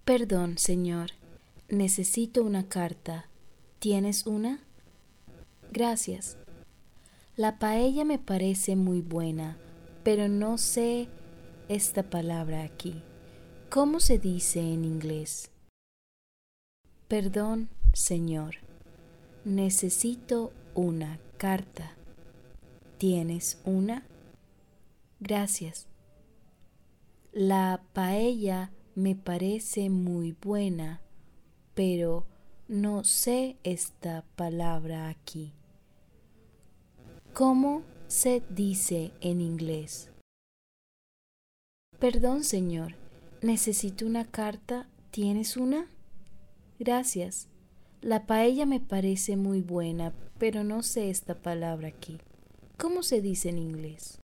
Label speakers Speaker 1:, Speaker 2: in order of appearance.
Speaker 1: Perdón, señor. Necesito una carta. ¿Tienes una? Gracias. La paella me parece muy buena, pero no sé esta palabra aquí. ¿Cómo se dice en inglés? Perdón, señor. Necesito una carta. ¿Tienes una? Gracias. La paella me parece muy buena, pero no sé esta palabra aquí. ¿Cómo se dice en inglés? Perdón, señor. Necesito una carta. ¿Tienes una? Gracias. La paella me parece muy buena, pero no sé esta palabra aquí. ¿Cómo se dice en inglés?